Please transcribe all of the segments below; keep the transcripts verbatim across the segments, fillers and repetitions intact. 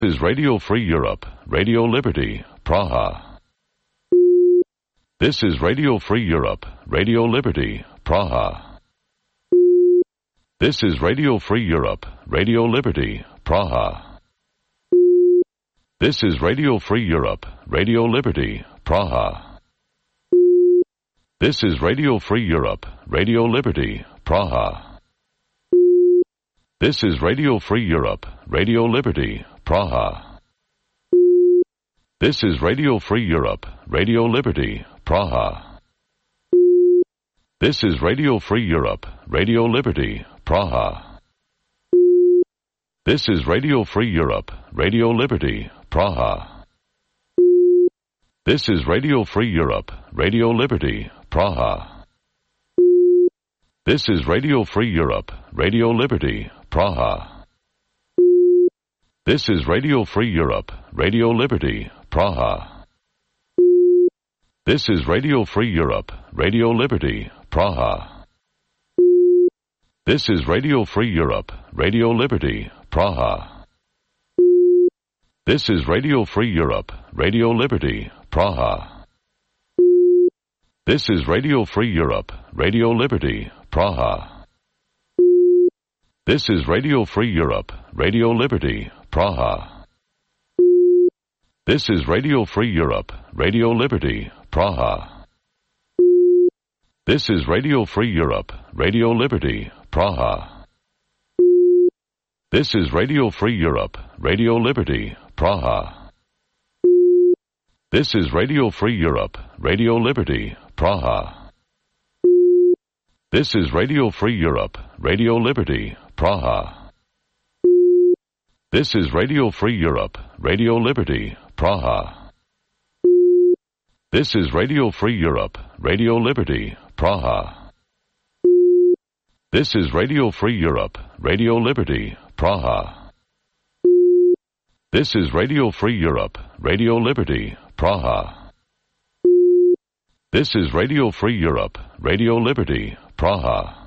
Is Radio Free Europe, Radio Liberty, Praha. This is Radio Free Europe, Radio Liberty, Praha. This is Radio Free Europe, Radio Liberty, Praha. This is Radio Free Europe, Radio Liberty, Praha. This is Radio Free Europe, Radio Liberty, Praha. This is Radio Free Europe, Radio Liberty, Praha. This is Radio Free Europe, Radio Liberty, Praha. This is Radio Free Europe, Radio Liberty, Praha. This is Radio Free Europe, Radio Liberty, Praha. This is Radio Free Europe, Radio Liberty, Praha. This is Radio Free Europe, Radio Liberty, Praha. This is Radio Free Europe, Radio Liberty, Praha. This is Radio Free Europe, Radio Liberty, Praha. This is Radio Free Europe, Radio Liberty, Praha. This is Radio Free Europe, Radio Liberty, Praha. This is Radio Free Europe, Radio Liberty, Praha. This is Radio Free Europe, Radio Liberty, Praha. This is Radio Free Europe, Radio Liberty, Praha. This is Radio Free Europe, Radio Liberty, Praha. This is Radio Free Europe, Radio Liberty, Praha. This is Radio Free Europe, Radio Liberty, Praha. This is Radio Free Europe, Radio Liberty, Praha. This is Radio Free Europe, Radio Liberty, Praha. This is Radio Free Europe, Radio Liberty, Praha. This is Radio Free Europe, Radio Liberty, Praha. This is Radio Free Europe, Radio Liberty, Praha. This is Radio Free Europe, Radio Liberty, Praha.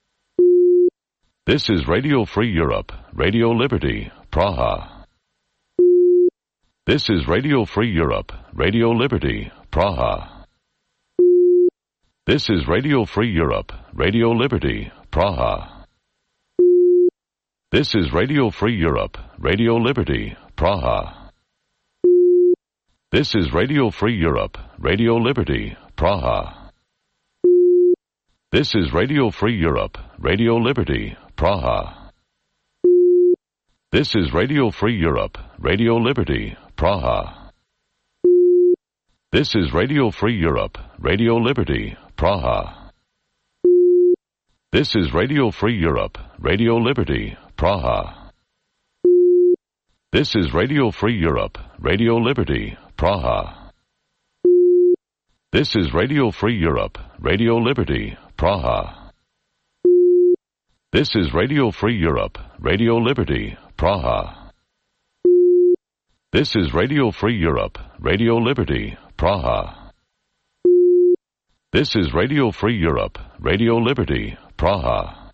This is Radio Free Europe, Radio Liberty, Praha. This is Radio Free Europe, Radio Liberty, Praha. This is Radio Free Europe, Radio Liberty, Praha. This is Radio Free Europe, Radio Liberty, Praha. This is Radio Free Europe, Radio Liberty, Praha. This is Radio Free Europe, Radio Liberty, Praha. This is Radio Free Europe, Radio Liberty, Praha. This is Radio Free Europe, Radio Liberty, Praha. This is Radio Free Europe, Radio Liberty, Praha. This is Radio Free Europe, Radio Liberty, Praha. This is Radio Free Europe, Radio Liberty, Praha. This is Radio Free Europe, Radio Liberty, Praha. This is Radio Free Europe, Radio Liberty, Praha. This is Radio Free Europe, Radio Liberty, Praha.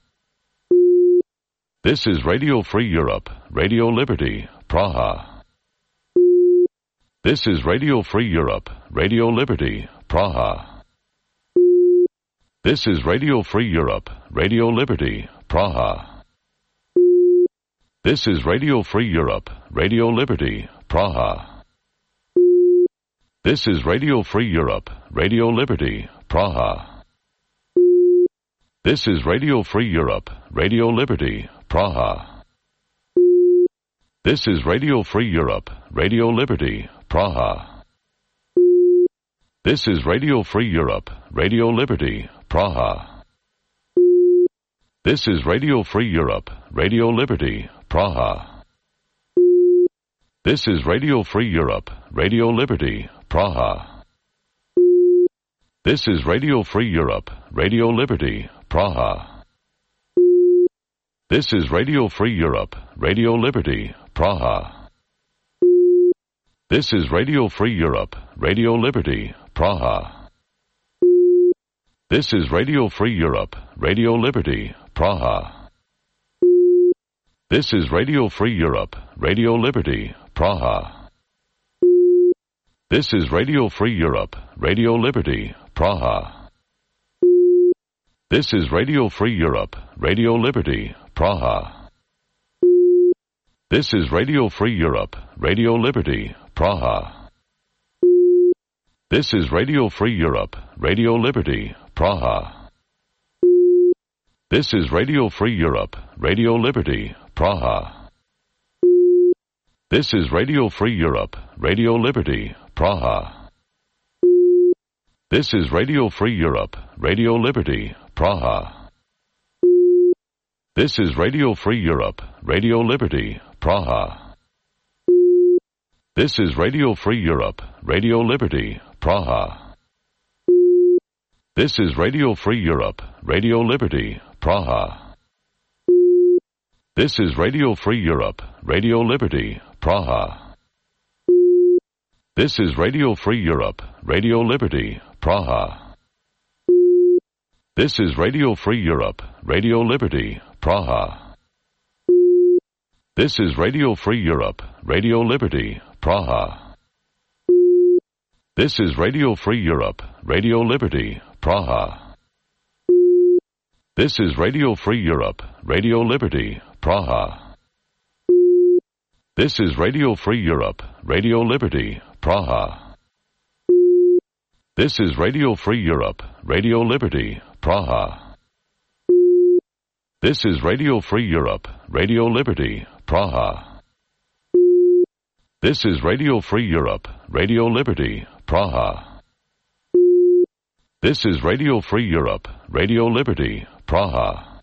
This is Radio Free Europe, Radio Liberty, Praha. This is Radio Free Europe, Radio Liberty, Praha. This is Radio Free Europe, Radio Liberty, Praha. This is Radio Free Europe, Radio Liberty, Praha. This is Radio Free Europe, Radio Liberty, Praha. This is Radio Free Europe, Radio Liberty, Praha. This is Radio Free Europe, Radio Liberty, Praha. This is Radio Free Europe, Radio Liberty, Praha. This is Radio Free Europe, Radio Liberty, Praha. This is Radio Free Europe, Radio Liberty, Praha. This is Radio Free Europe, Radio Liberty, Praha. This is Radio Free Europe, Radio Liberty, Praha. This is Radio Free Europe, Radio Liberty, Praha. This is Radio Free Europe, Radio Liberty, Praha. This is Radio Free Europe, Radio Liberty, Praha. This is Radio Free Europe, Radio Liberty, Praha. This is Radio Free Europe, Radio Liberty, Praha. This is Radio Free Europe, Radio Liberty, Praha. This is Radio Free Europe, Radio Liberty, Praha. This is Radio Free Europe, Radio Liberty, Praha. This is Radio Free Europe, Radio Liberty, Praha. This is Radio Free Europe, Radio Liberty, Praha. This is Radio Free Europe, Radio Liberty, Praha. This is Radio Free Europe, Radio Liberty, Praha. This is Radio Free Europe, Radio Liberty, Praha. This is Radio Free Europe, Radio Liberty, Praha. This is Radio Free Europe, Radio Liberty, Praha. This is Radio Free Europe, Radio Liberty, Praha. This is Radio Free Europe, Radio Liberty, Praha. This is Radio Free Europe, Radio Liberty, Praha. This is Radio Free Europe, Radio Liberty, Praha. This is Radio Free Europe, Radio Liberty, Praha. This is Radio Free Europe, Radio Liberty, Praha. This is Radio Free Europe, Radio Liberty, Praha. This is Radio Free Europe, Radio Liberty, Praha. This is Radio Free Europe, Radio Liberty, Praha.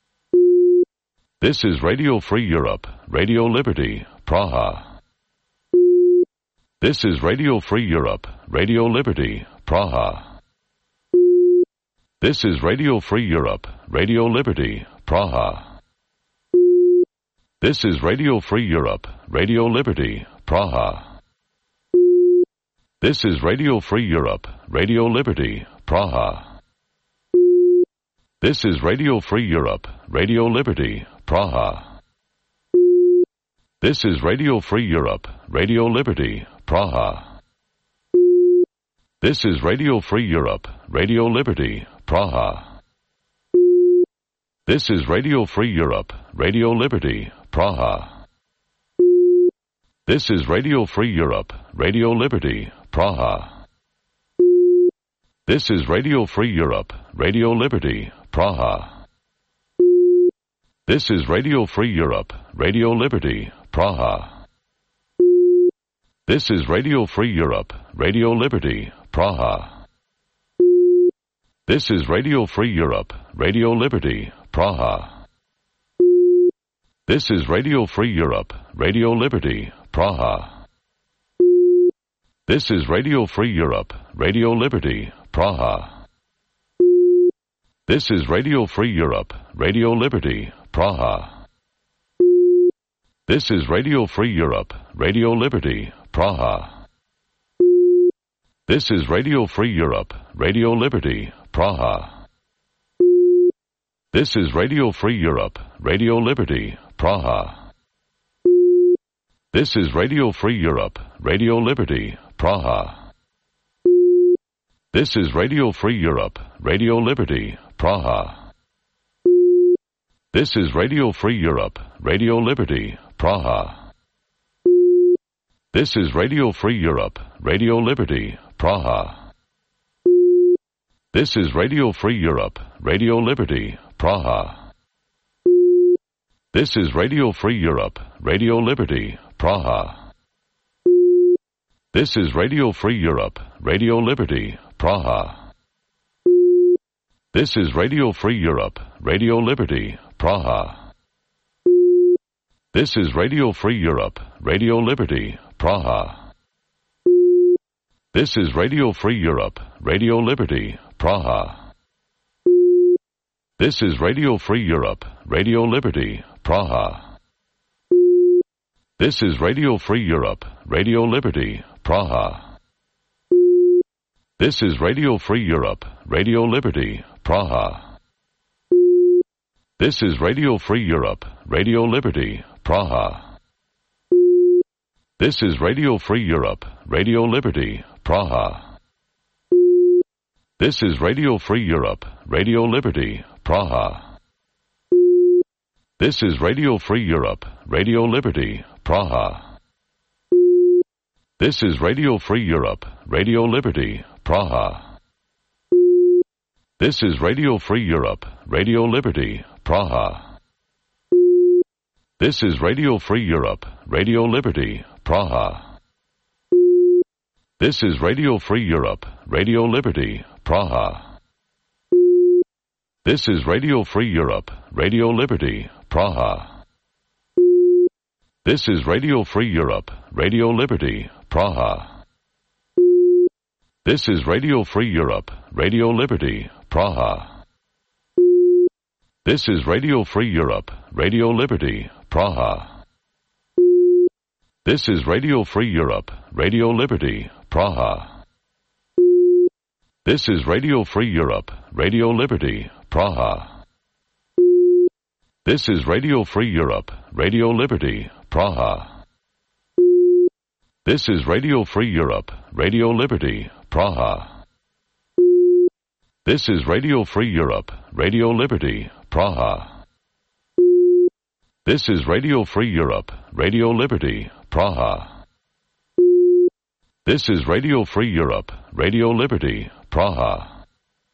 This is Radio Free Europe, Radio Liberty, Praha. This is Radio Free Europe, Radio Liberty, Praha. This is Radio Free Europe, Radio Liberty, Praha. This is Radio Free Europe, Radio Liberty, Praha. This is Radio Free Europe, Radio Liberty, Praha. This is Radio Free Europe, Radio Liberty, Praha. This is Radio Free Europe, Radio Liberty, Praha. This is Radio Free Europe, Radio Liberty, Praha. This is Radio Free Europe, Radio Liberty, Praha. This is Radio Free Europe, Radio Liberty, Praha. This is Radio Free Europe, Radio Liberty, Praha. This is Radio Free Europe, Radio Liberty, Praha. This is Radio Free Europe, Radio Liberty, Praha. This is Radio Free Europe, Radio Liberty, Praha. This is Radio Free Europe, Radio Liberty, Praha. This is Radio Free Europe, Radio Liberty, Praha. This is Radio Free Europe, Radio Liberty, Praha. This is Radio Free Europe, Radio Liberty, Praha. This is Radio Free Europe, Radio Liberty, Praha. This is Radio Free Europe, Radio Liberty, Praha. This is Radio Free Europe, Radio Liberty, Praha. This is Radio Free Europe, Radio Liberty, Praha. This is Radio Free Europe, Radio Liberty, Praha. This is Radio Free Europe, Radio Liberty, Praha. This is Radio Free Europe, Radio Liberty, Praha. This is Radio Free Europe, Radio Liberty, Praha. This is Radio Free Europe, Radio Liberty, Praha. This is Radio Free Europe, Radio Liberty, Praha. This is Radio Free Europe, Radio Liberty, Praha. This is Radio Free Europe, Radio Liberty, Praha. This is Radio Free Europe, Radio Liberty, Praha. This is Radio Free Europe, Radio Liberty, Praha. This is Radio Free Europe, Radio Liberty, Praha. This is Radio Free Europe, Radio Liberty, Praha. This is Radio Free Europe, Radio Liberty, Praha. This is Radio Free Europe, Radio Liberty, Praha. This is Radio Free Europe, Radio Liberty, Praha. This is Radio Free Europe, Radio Liberty, Praha. This is Radio Free Europe, Radio Liberty, Praha. This is Radio Free Europe, Radio Liberty, Praha. This is Radio Free Europe, Radio Liberty, Praha. This is Radio Free Europe, Radio Liberty, Praha. This is Radio Free Europe, Radio Liberty, Praha. This is Radio Free Europe, Radio Liberty, Praha. This is Radio Free Europe, Radio Liberty, Praha. This is Radio Free Europe, Radio Liberty, Praha. This is Radio Free Europe, Radio Liberty, Praha. This is Radio Free Europe, Radio Liberty, Praha. This is Radio Free Europe, Radio Liberty, Praha. This is Radio Free Europe, Radio Liberty, Praha. This is Radio Free Europe, Radio Liberty, Praha. This is Radio Free Europe, Radio Liberty, Praha.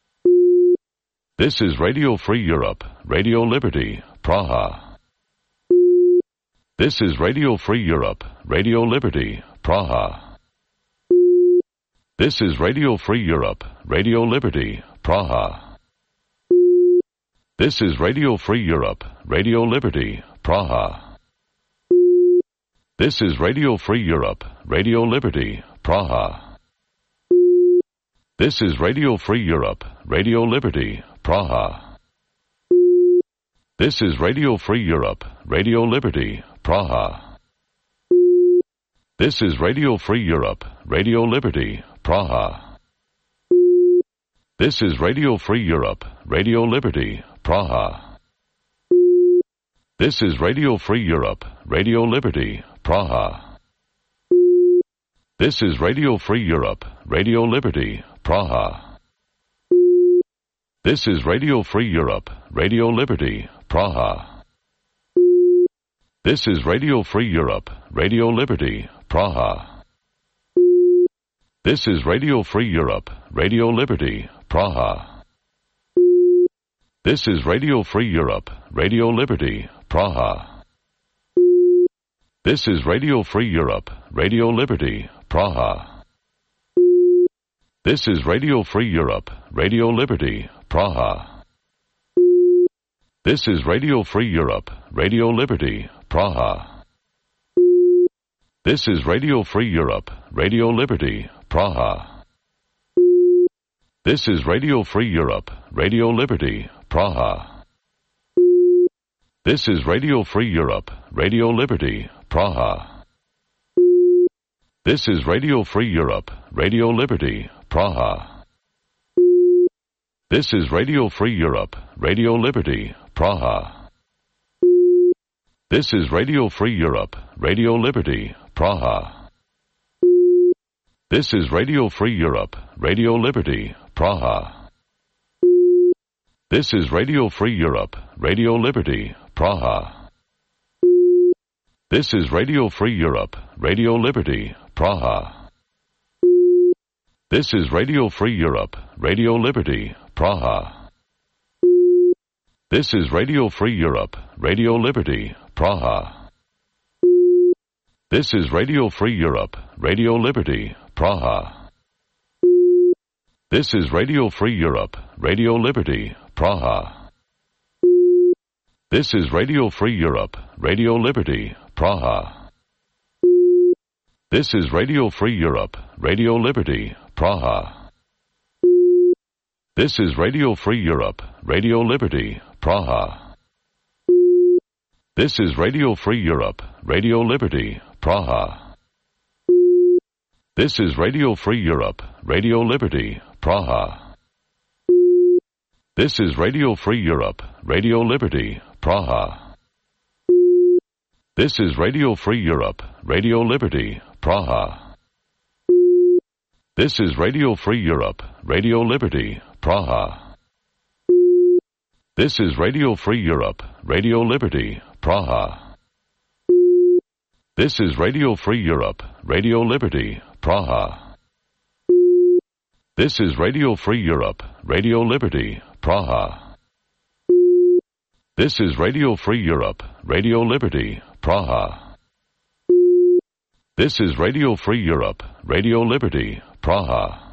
This is Radio Free Europe, Radio Liberty, Praha. This is Radio Free Europe, Radio Liberty, Praha. This is Radio Free Europe, Radio Liberty, Praha. This is Radio Free Europe, Radio Liberty, Praha. This is Radio Free Europe, Radio Liberty, Praha. This is Radio Free Europe, Radio Liberty, Praha. This is Radio Free Europe, Radio Liberty, Praha. This is Radio Free Europe, Radio Liberty, Praha. This is Radio Free Europe, Radio Liberty, Praha. This is Radio Free Europe, Radio Liberty, Praha. This is Radio Free Europe, Radio Liberty, Praha. This is Radio Free Europe, Radio Liberty, Praha. This is Radio Free Europe, Radio Liberty, Praha. This is Radio Free Europe, Radio Liberty, Praha. This is Radio Free Europe, Radio Liberty, Praha. This is Radio Free Europe, Radio Liberty, Praha. This is Radio Free Europe, Radio Liberty, Praha. This is Radio Free Europe, Radio Liberty, Praha. This is Radio Free Europe, Radio Liberty, Praha. This is Radio Free Europe, Radio Liberty, Praha. This is Radio Free Europe, Radio Liberty, Praha. This is Radio Free Europe, Radio Liberty, Praha. This is Radio Free Europe, Radio Liberty, Praha. This is Radio Free Europe, Radio Liberty, Praha. This is Radio Free Europe, Radio Liberty, Praha. This is Radio Free Europe, Radio Liberty, Praha. This is Radio Free Europe, Radio Liberty, Praha. This is Radio Free Europe, Radio Liberty, Praha. This is Radio Free Europe, Radio Liberty, Praha. This is Radio Free Europe, Radio Liberty, Praha. This is Radio Free Europe, Radio Liberty, Praha. This is Radio Free Europe, Radio Liberty, Praha. This is Radio Free Europe, Radio Liberty, Praha. This is Radio Free Europe, Radio Liberty, Praha. This is Radio Free Europe, Radio Liberty, Praha. This is Radio Free Europe, Radio Liberty, Praha. This is Radio Free Europe, Radio Liberty, Praha. This is Radio Free Europe, Radio Liberty, Praha. This is Radio Free Europe, Radio Liberty, Praha. This is Radio Free Europe, Radio Liberty, Praha. This is Radio Free Europe, Radio Liberty, Praha. This is Radio Free Europe, Radio Liberty, Praha. This is Radio Free Europe, Radio Liberty, Praha. This is Radio Free Europe, Radio Liberty, Praha.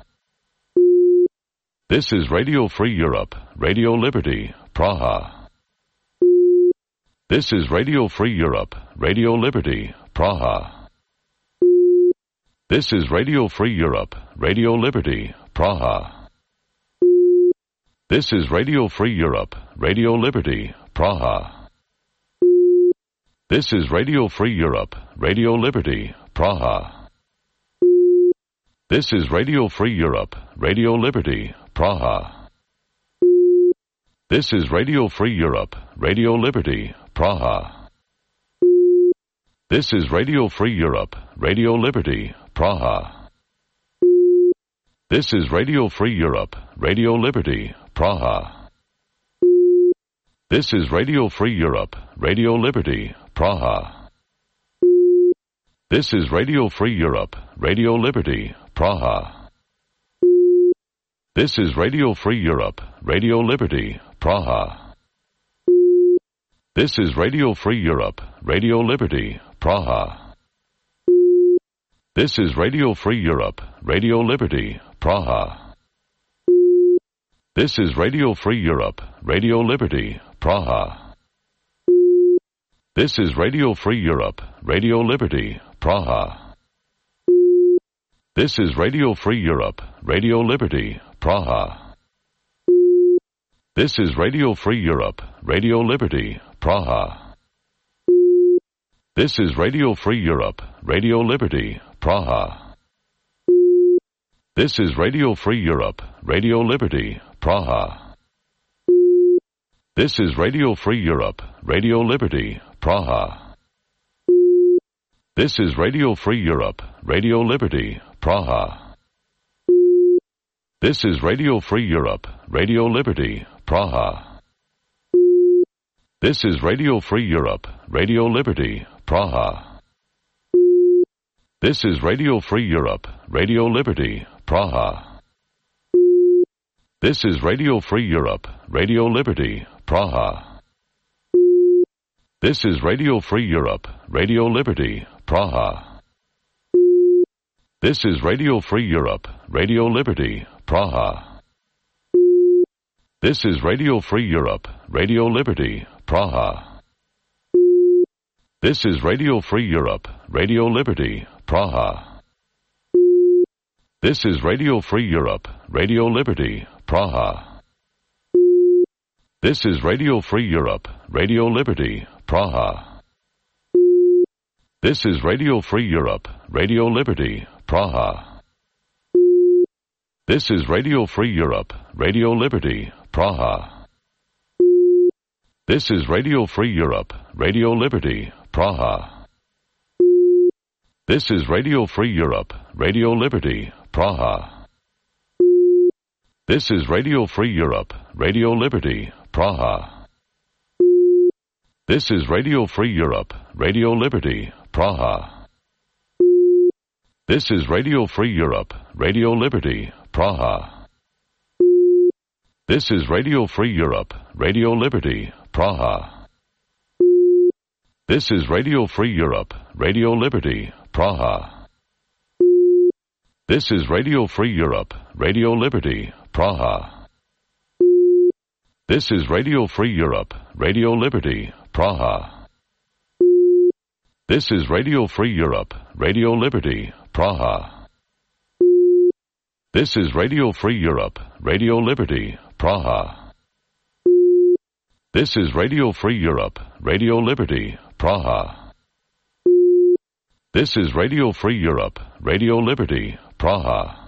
This is Radio Free Europe, Radio Liberty, Praha. This is Radio Free Europe, Radio Liberty, Praha. This is Radio Free Europe, Radio Liberty, Praha. This is Radio Free Europe, Radio Liberty, Praha. This is Radio Free Europe, Radio Liberty, Praha. This is Radio Free Europe, Radio Liberty, Praha. This is Radio Free Europe, Radio Liberty, Praha. This is Radio Free Europe, Radio Liberty, Praha. This is Radio Free Europe, Radio Liberty, Praha. This is Radio Free Europe, Radio Liberty, Praha. This is Radio Free Europe, Radio Liberty, Praha. This is Radio Free Europe, Radio Liberty, Praha. This is Radio Free Europe, Radio Liberty, Praha. This is Radio Free Europe, Radio Liberty, Praha. This is Radio Free Europe, Radio Liberty, Praha. This is Radio Free Europe, Radio Liberty, Praha. This is Radio Free Europe, Radio Liberty, Praha. This is Radio Free Europe, Radio Liberty, Praha. This is Radio Free Europe, Radio Liberty, Praha. This is Radio Free Europe, Radio Liberty, Praha. This is Radio Free Europe, Radio Liberty, Praha. This is Radio Free Europe, Radio Liberty, Praha. This is Radio Free Europe, Radio Liberty, Praha. This is Radio Free Europe, Radio Liberty, Praha. This is Radio Free Europe, Radio Liberty, Praha. This is Radio Free Europe, Radio Liberty, Praha. This is Radio Free Europe, Radio Liberty, Praha. This is Radio Free Europe, Radio Liberty, Praha. This is Radio Free Europe, Radio Liberty, Praha. This is Radio Free Europe, Radio Liberty, Praha. This is Radio Free Europe, Radio Liberty, Praha. This is Radio Free Europe, Radio Liberty, Praha. This is Radio Free Europe, Radio Liberty, Praha. This is Radio Free Europe, Radio Liberty, Praha. This is Radio Free Europe, Radio Liberty, Praha. This is Radio Free Europe, Radio Liberty, Praha. This is Radio Free Europe, Radio Liberty, Praha. This is Radio Free Europe, Radio Liberty, Praha. This is Radio Free Europe, Radio Liberty, Praha. This is Radio Free Europe, Radio Liberty, Praha. This is Radio Free Europe, Radio Liberty, Praha. This is Radio Free Europe, Radio Liberty, Praha. This is Radio Free Europe, Radio Liberty, Praha. This is Radio Free Europe, Radio Liberty, Praha. This is Radio Free Europe, Radio Liberty, Praha. This is Radio Free Europe, Radio Liberty, Praha. This is Radio Free Europe, Radio Liberty, Praha.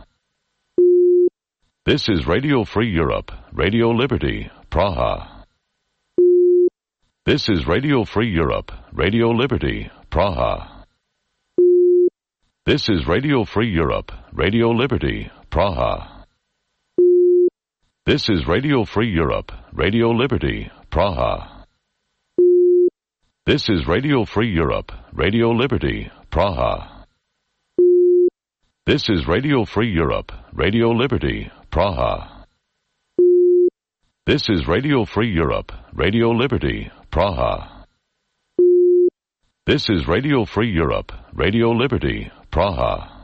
This is Radio Free Europe, Radio Liberty, Praha. This is Radio Free Europe, Radio Liberty, Praha. This is Radio Free Europe, Radio Liberty, Praha. This is Radio Free Europe, Radio Liberty, Praha. This is Radio Free Europe, Radio Liberty, Praha. This is Radio Free Europe, Radio Liberty, Praha. This is Radio Free Europe, Radio Liberty, Praha. This is Radio Free Europe, Radio Liberty, Praha.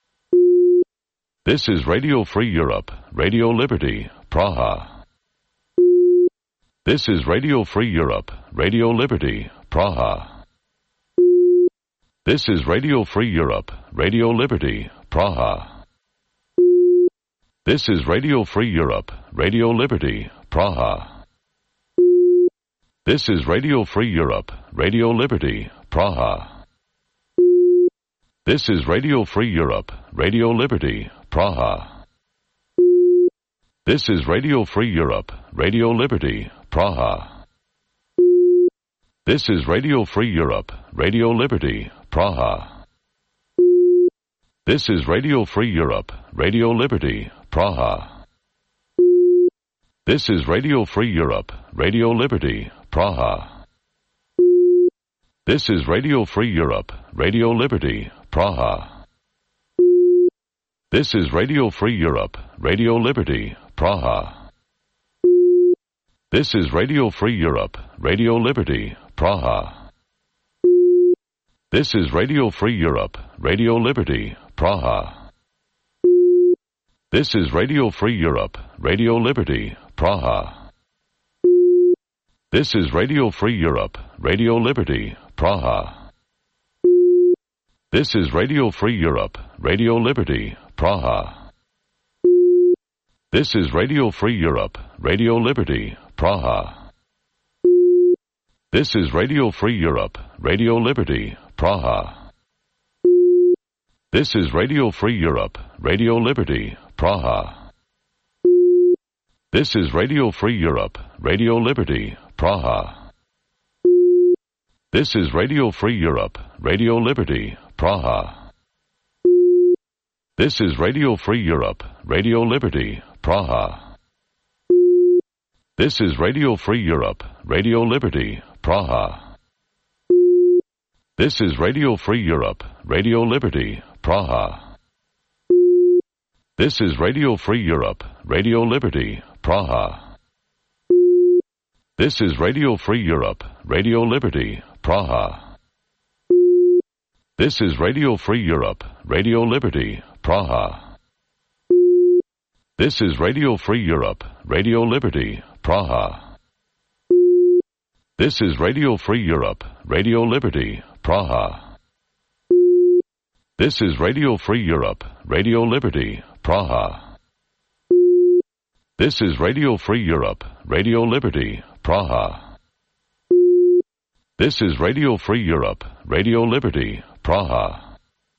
This is Radio Free Europe, Radio Liberty, Praha. This is Radio Free Europe, Radio Liberty, Praha. This is Radio Free Europe, Radio Liberty, Praha. This is Radio Free Europe, Radio Liberty, Praha. This is Radio Free Europe, Radio Liberty, Praha. This is Radio Free Europe, Radio Liberty, Praha. This is Radio Free Europe, Radio Liberty, Praha. This is Radio Free Europe, Radio Liberty, Praha. This is Radio Free Europe, Radio Liberty, Praha. This is Radio Free Europe, Radio Liberty, Praha. This is Radio Free Europe, Radio Liberty, Praha. This is Radio Free Europe, Radio Liberty, Praha. This is Radio Free Europe, Radio Liberty, Praha. This is Radio Free Europe, Radio Liberty, Praha. This is Radio Free Europe, Radio Liberty, Praha. This is Radio Free Europe, Radio Liberty, Praha. This is Radio Free Europe, Radio Liberty, Praha. This is Radio Free Europe, Radio Liberty, Praha. This is Radio Free Europe, Radio Liberty, Praha. This is Radio Free Europe, Radio Liberty, Praha. This is Radio Free Europe, Radio Liberty, Praha. This is Radio Free Europe, Radio Liberty, Praha. This is Radio Free Europe, Radio Liberty, Praha. This is Radio Free Europe, Radio Liberty, Praha. This is Radio Free Europe, Radio Liberty, Praha. This is Radio Free Europe, Radio Liberty, Praha. This is Radio Free Europe, Radio Liberty, Praha. This is Radio Free Europe, Radio Liberty, Praha. This is Radio Free Europe, Radio Liberty, Praha. This is Radio Free Europe, Radio Liberty, Praha. This is Radio Free Europe, Radio Liberty, Praha. This is Radio Free Europe, Radio Liberty, Praha. This is Radio Free Europe, Radio Liberty, Praha.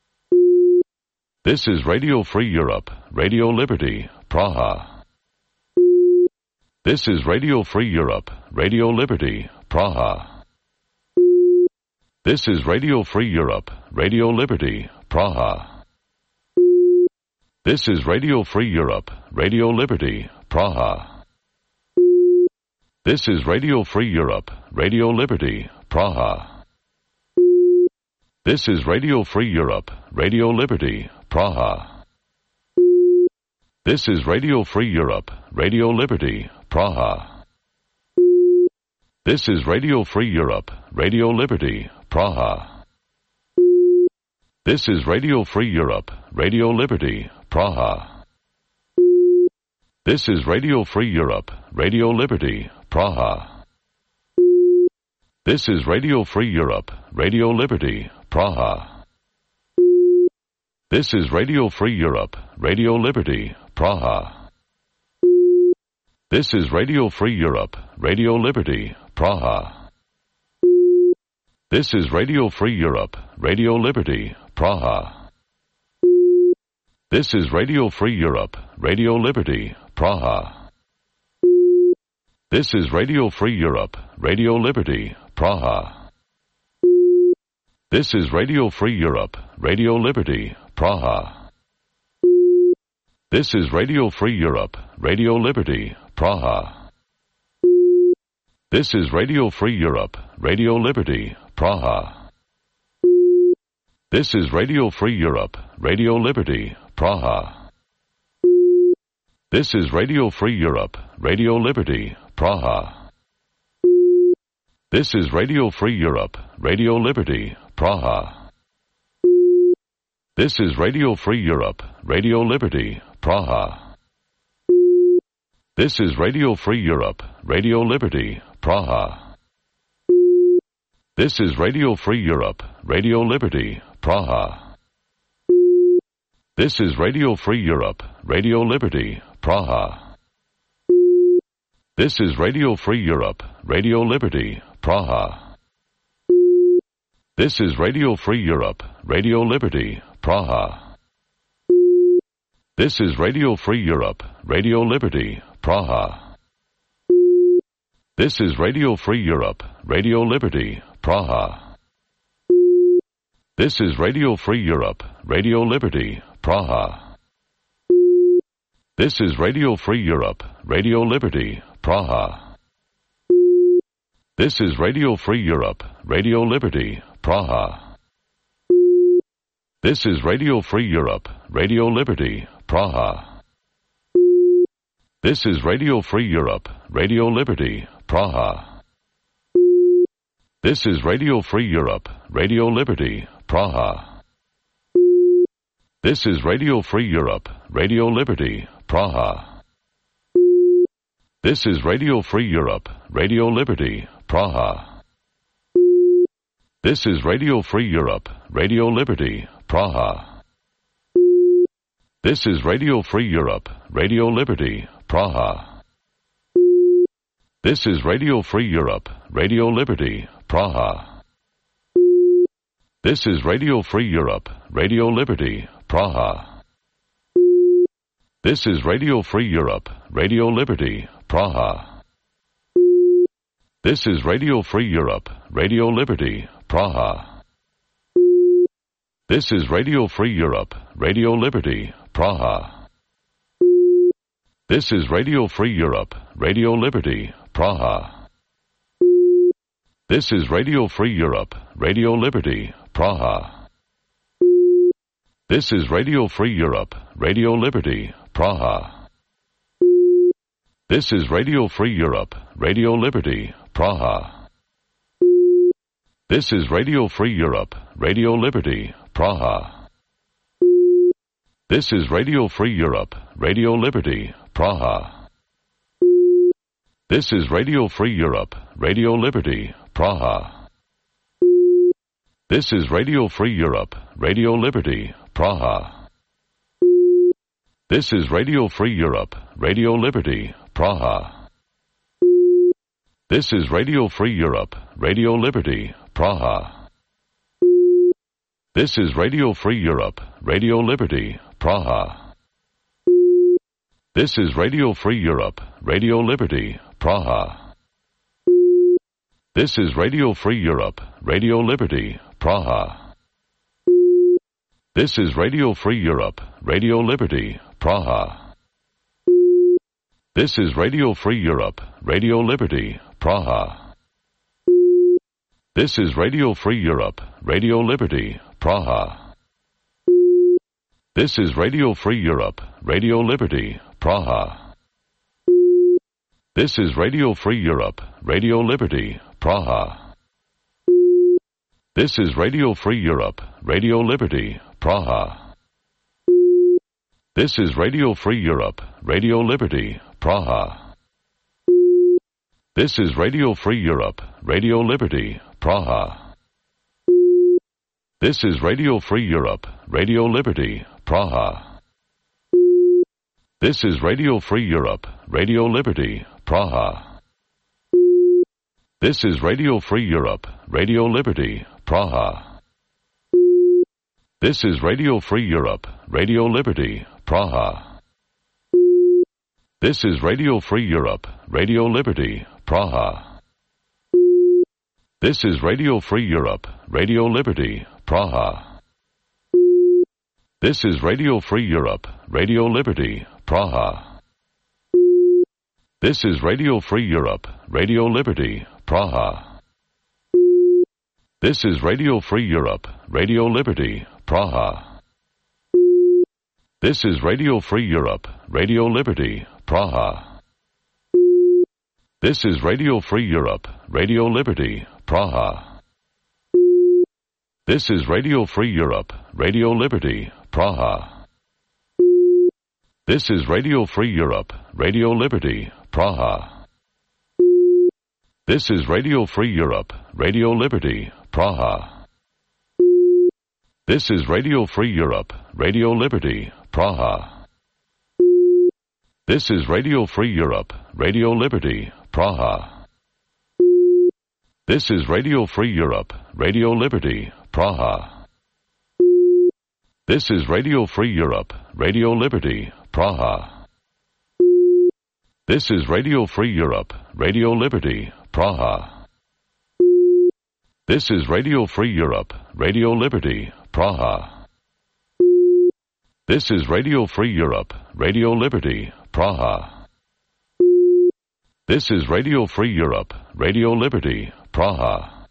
This is Radio Free Europe, Radio Liberty, Praha. This is Radio Free Europe, Radio Liberty, Praha. This is Radio Free Europe, Radio Liberty, Praha. This is Radio Free Europe, Radio Liberty, Praha. This is Radio Free Europe, Radio Liberty, Praha. This is Radio Free Europe, Radio Liberty, Praha. This is Radio Free Europe, Radio Liberty, Praha. This is Radio Free Europe, Radio Liberty, Praha. This is Radio Free Europe, Radio Liberty, Praha. This is Radio Free Europe, Radio Liberty, Praha. This is Radio Free Europe, Radio Liberty, Praha. This is Radio Free Europe, Radio Liberty, Praha. This is Radio Free Europe, Radio Liberty, Praha. This is Radio Free Europe, Radio Liberty, Praha. This is Radio Free Europe, Radio Liberty, Praha. This is Radio Free Europe, Radio Liberty, Praha. This is Radio Free Europe, Radio Liberty, Praha. This is Radio Free Europe, Radio Liberty, Praha. This is Radio Free Europe, Radio Liberty, Praha. This is Radio Free Europe, Radio Liberty, Praha. This is Radio Free Europe, Radio Liberty, Praha. This is Radio Free Europe, Radio Liberty, Praha. This is Radio Free Europe, Radio Liberty, Praha. This is Radio Free Europe, Radio Liberty, Praha. This is Radio Free Europe, Radio Liberty, Praha. This is Radio Free Europe, Radio Liberty, Praha. This is Radio Free Europe, Radio Liberty, Praha. This is Radio Free Europe, Radio Liberty, Praha. This is Radio Free Europe, Radio Liberty, Praha. This is Radio Free Europe, Radio Liberty, Praha. This is Radio Free Europe, Radio Liberty, Praha. This is Radio Free Europe, Radio Liberty, Praha. This is Radio Free Europe, Radio Liberty, Praha. This is Radio Free Europe, Radio Liberty, Praha. This is Radio Free Europe, Radio Liberty, Praha. This is Radio Free Europe, Radio Liberty, Praha. This is Radio Free Europe, Radio Liberty, Praha. This is Radio Free Europe, Radio Liberty, Praha. This is Radio Free Europe, Radio Liberty, Praha. This is Radio Free Europe, Radio Liberty, Praha. This is Radio Free Europe, Radio Liberty, Praha. This is Radio Free Europe, Radio Liberty, Praha. This is Radio Free Europe, Radio Liberty, Praha. This is Radio Free Europe, Radio Liberty, Praha. This is Radio Free Europe, Radio Liberty, Praha. This is Radio Free Europe, Radio Liberty, Praha. This is Radio Free Europe, Radio Liberty, Praha. This is Radio Free Europe, Radio Liberty, Praha. This is Radio Free Europe, Radio Liberty, Praha. This is Radio Free Europe, Radio Liberty, Praha. This is Radio Free Europe, Radio Liberty, Praha. This is Radio Free Europe, Radio Liberty, Praha. This is Radio Free Europe, Radio Liberty, Praha. This is Radio Free Europe, Radio Liberty, Praha. This is Radio Free Europe, Radio Liberty, Praha. This is Radio Free Europe, Radio Liberty, Praha. This is Radio Free Europe, Radio Liberty, Praha. This is Radio Free Europe, Radio Liberty, Praha. This is Radio Free Europe, Radio Liberty, Praha. This is Radio Free Europe, Radio Liberty, Praha. This is Radio Free Europe, Radio Liberty, Praha. This is Radio Free Europe, Radio Liberty, Praha. This is Radio Free Europe, Radio Liberty, Praha. This is Radio Free Europe, Radio Liberty, Praha. This is Radio Free Europe, Radio Liberty, Praha. This is Radio Free Europe, Radio Liberty, Praha. This is Radio Free Europe, Radio Liberty, Praha. This is Radio Free Europe, Radio Liberty, Praha. This is Radio Free Europe, Radio Liberty, Praha. This is Radio Free Europe, Radio Liberty, Praha. This is Radio Free Europe, Radio Liberty, Praha. This is Radio Free Europe, Radio Liberty, Praha. This is Radio Free Europe, Radio Liberty, Praha. This is Radio Free Europe, Radio Liberty, Praha. This is Radio Free Europe, Radio Liberty, Praha. This is Radio Free Europe, Radio Liberty, Praha. This is Radio Free Europe, Radio Liberty, Praha. This is Radio Free Europe, Radio Liberty, Praha. This is Radio Free Europe, Radio Liberty, Praha. This is Radio Free Europe, Radio Liberty, Praha. This is Radio Free Europe, Radio Liberty, Praha. This is Radio Free Europe, Radio Liberty, Praha. This is Radio Free Europe, Radio Liberty, Praha. This is Radio Free Europe, Radio Liberty, Praha. This is Radio Free Europe, Radio Liberty, Praha. This is Radio Free Europe, Radio Liberty, Praha. This is Radio Free Europe, Radio Liberty, Praha. This is Radio Free Europe, Radio Liberty, Praha.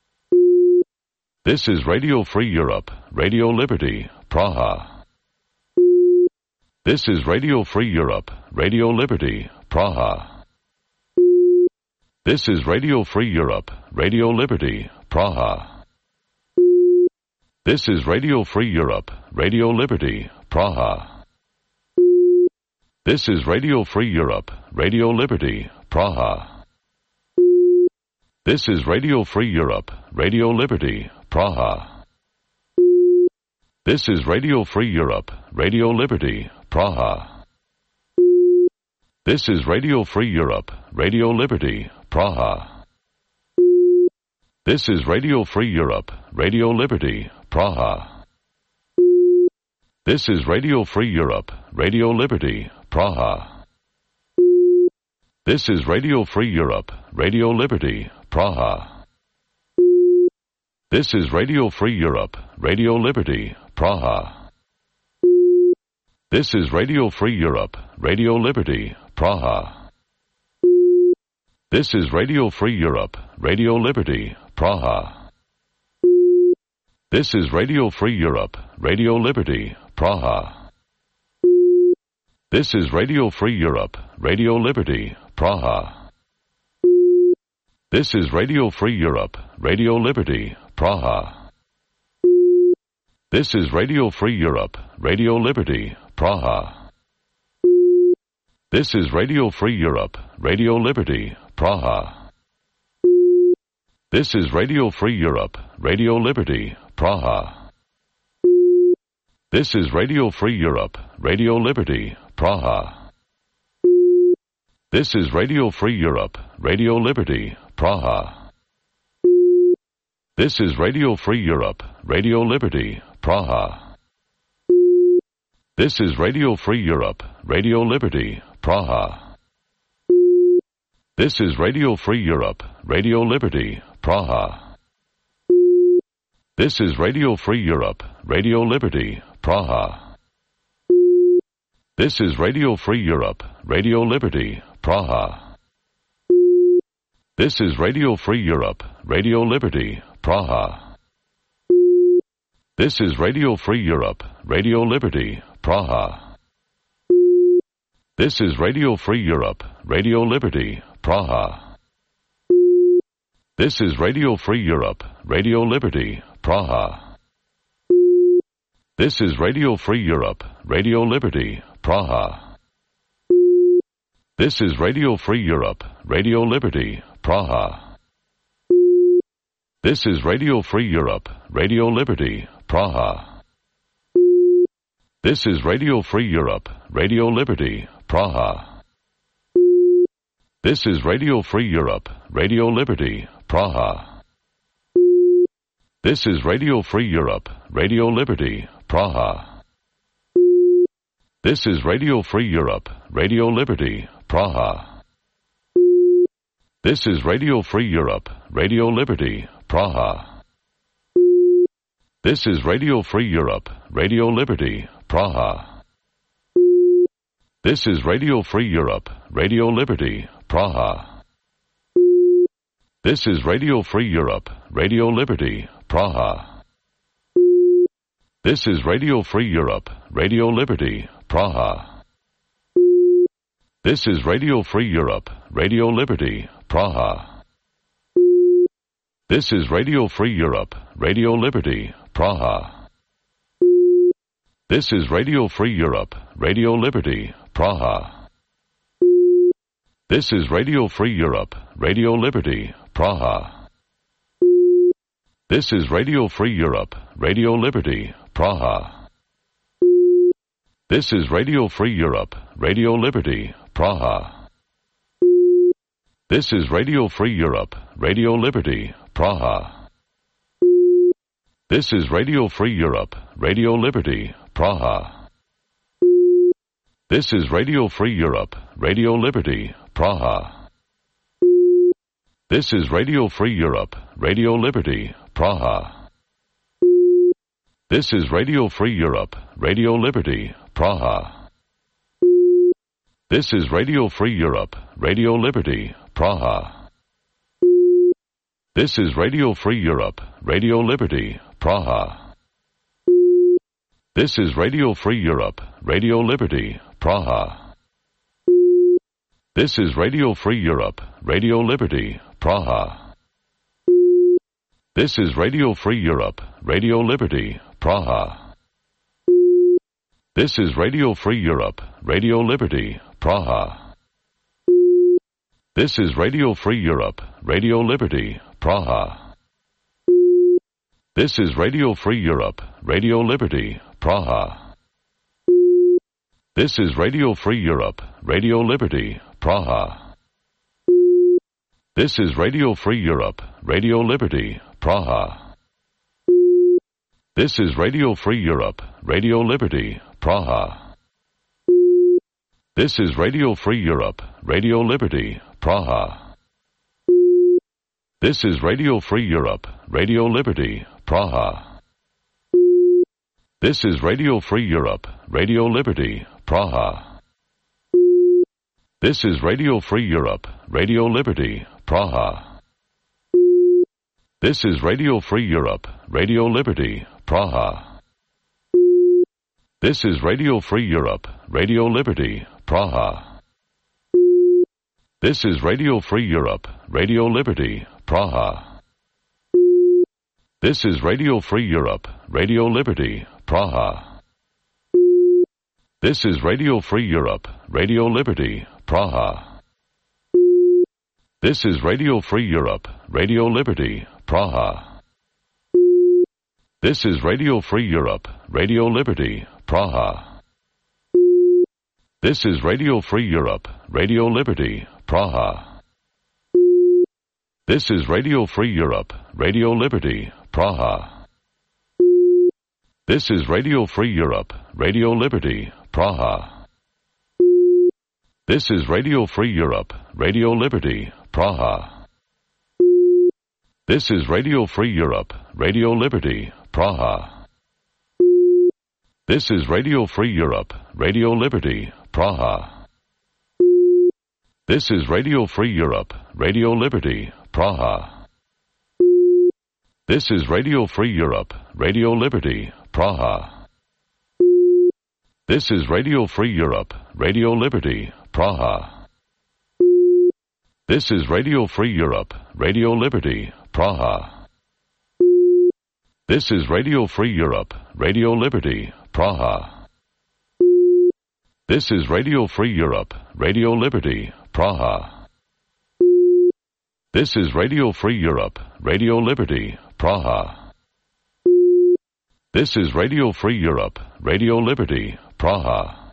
This is Radio Free Europe, Radio Liberty, Praha. This is Radio Free Europe, Radio Liberty, Praha. This is Radio Free Europe, Radio Liberty, Praha. This is Radio Free Europe, Radio Liberty, Praha. This is Radio Free Europe, Radio Liberty, Praha. This is Radio Free Europe, Radio Liberty, Praha. This is Radio Free Europe, Radio Liberty, Praha. This is Radio Free Europe, Radio Liberty, Praha. This is Radio Free Europe, Radio Liberty, Praha. This is Radio Free Europe, Radio Liberty, Praha. This is Radio Free Europe, Radio Liberty, Praha. This is Radio Free Europe, Radio Liberty, Praha. This is Radio Free Europe, Radio Liberty, Praha. This is Radio Free Europe, Radio Liberty, Praha. This is Radio Free Europe, Radio Liberty, Praha. This is Radio Free Europe, Radio Liberty, Praha. This is Radio Free Europe, Radio Liberty, Praha. This is Radio Free Europe, Radio Liberty, Praha. This is Radio Free Europe, Radio Liberty, Praha. This is Radio Free Europe, Radio Liberty, Praha. This is Radio Free Europe, Radio Liberty, Praha. This is Radio Free Europe, Radio Liberty, Praha. This is Radio Free Europe, Radio Liberty, Praha. This is Radio Free Europe, Radio Liberty, Praha. This is Radio Free Europe, Radio Liberty, Praha. This is Radio Free Europe, Radio Liberty, Praha. This is Radio Free Europe, Radio Liberty, Praha. This is Radio Free Europe, Radio Liberty, Praha. This is Radio Free Europe, Radio Liberty, Praha. This is Radio Free Europe, Radio Liberty, Praha. This is Radio Free Europe, Radio Liberty, Praha. This is Radio Free Europe, Radio Liberty, Praha. This is Radio Free Europe, Radio Liberty, Praha. This is Radio Free Europe, Radio Liberty, Praha. This is Radio Free Europe, Radio Liberty, Praha. This is Radio Free Europe, Radio Liberty, Praha. This is Radio Free Europe, Radio Liberty, Praha. This is Radio Free Europe, Radio Liberty, Praha. This is Radio Free Europe, Radio Liberty, Praha. This is Radio Free Europe, Radio Liberty, Praha. This is Radio Free Europe, Radio Liberty, Praha. This is Radio Free Europe, Radio Liberty, Praha. This is Radio Free Europe, Radio Liberty, Praha. This is Radio Free Europe, Radio Liberty, Praha. This is Radio Free Europe, Radio Liberty, Praha. This is Radio Free Europe, Radio Liberty, Praha. This is Radio Free Europe, Radio Liberty, Praha. This is Radio Free Europe, Radio Liberty, Praha. This is Radio Free Europe, Radio Liberty, Praha. This is Radio Free Europe, Radio Liberty, Praha. This is Radio Free Europe, Radio Liberty, Praha. This is Radio Free Europe, Radio Liberty, Praha. This is Radio Free Europe, Radio Liberty, Praha. This is Radio Free Europe, Radio Liberty, Praha. This is Radio Free Europe, Radio Liberty, Praha. This is Radio Free Europe, Radio Liberty, Praha. This is Radio Free Europe, Radio Liberty, Praha. This is Radio Free Europe, Radio Liberty, Praha. This is Radio Free Europe, Radio Liberty, Praha. This is Radio Free Europe, Radio Liberty, Praha. This is Radio Free Europe, Radio Liberty, Praha. This is Radio Free Europe, Radio Liberty, Praha. This is Radio Free Europe, Radio Liberty, Praha. This is Radio Free Europe, Radio Liberty, Praha. This is Radio Free Europe, Radio Liberty, Praha. This is Radio Free Europe, Radio Liberty, Praha. This is Radio Free Europe, Radio Liberty, Praha. This is Radio Free Europe, Radio Liberty, Praha. This is Radio Free Europe, Radio Liberty, Praha. This is Radio Free Europe, Radio Liberty, Praha. This is Radio Free Europe, Radio Liberty, Praha. This is Radio Free Europe, Radio Liberty, Praha. This is Radio Free Europe, Radio Liberty, Praha. This is Radio Free Europe, Radio Liberty, Praha. This is Radio Free Europe, Radio Liberty, Praha. This is Radio Free Europe, Radio Liberty, Praha. This is Radio Free Europe, Radio Liberty, Praha. This is Radio Free Europe, Radio Liberty, Praha. This is Radio Free Europe, Radio Liberty, Praha. This is Radio Free Europe, Radio Liberty, Praha. This is Radio Free Europe, Radio Liberty, Praha. This is Radio Free Europe, Radio Liberty, Praha. This is Radio Free Europe, Radio Liberty, Praha. This is Radio Free Europe, Radio Liberty, Praha. This is Radio Free Europe, Radio Liberty, Praha. This is Radio Free Europe, Radio Liberty, Praha. This is Radio Free Europe, Radio Liberty, Praha. This is Radio Free Europe, Radio Liberty, Praha. This is Radio Free Europe, Radio Liberty, Praha. This is Radio Free Europe, Radio Liberty, Praha.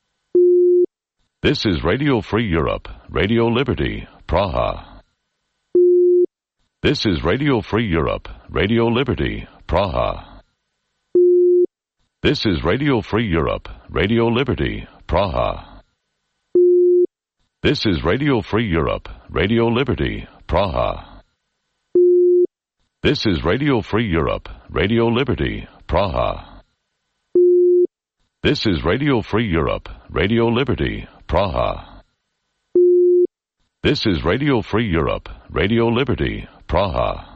This is Radio Free Europe, Radio Liberty, Praha. This is Radio Free Europe, Radio Liberty, Praha. This is Radio Free Europe, Radio Liberty, Praha. This is Radio Free Europe, Radio Liberty, Praha. This is Radio Free Europe, Radio Liberty, Praha. This is Radio Free Europe, Radio Liberty, Praha. This is Radio Free Europe, Radio Liberty, Praha.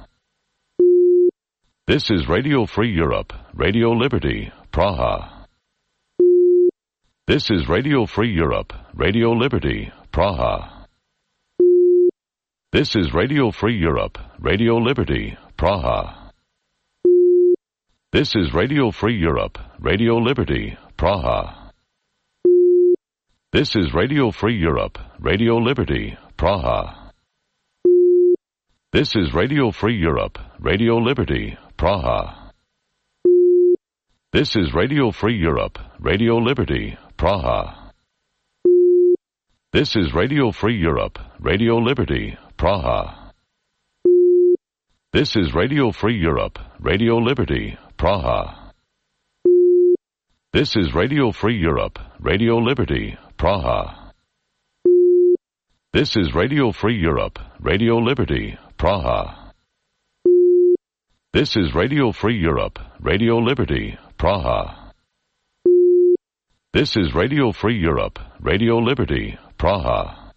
This is Radio Free Europe, Radio Liberty, Praha. This is Radio Free Europe, Radio Liberty, Praha. This is Radio Free Europe, Radio Liberty, Praha. This is Radio Free Europe, Radio Liberty, Praha. This is Radio Free Europe, Radio Liberty, Praha. This is Radio Free Europe, Radio Liberty, Praha. This is Radio Free Europe, Radio Liberty, Praha. This is Radio Free Europe, Radio Liberty, Praha. This is Radio Free Europe, Radio Liberty, Praha. This is Radio Free Europe, Radio Liberty, Praha. This is Radio Free Europe, Radio Liberty, Praha. This is Radio Free Europe, Radio Liberty, Praha. This is Radio Free Europe, Radio Liberty, Praha.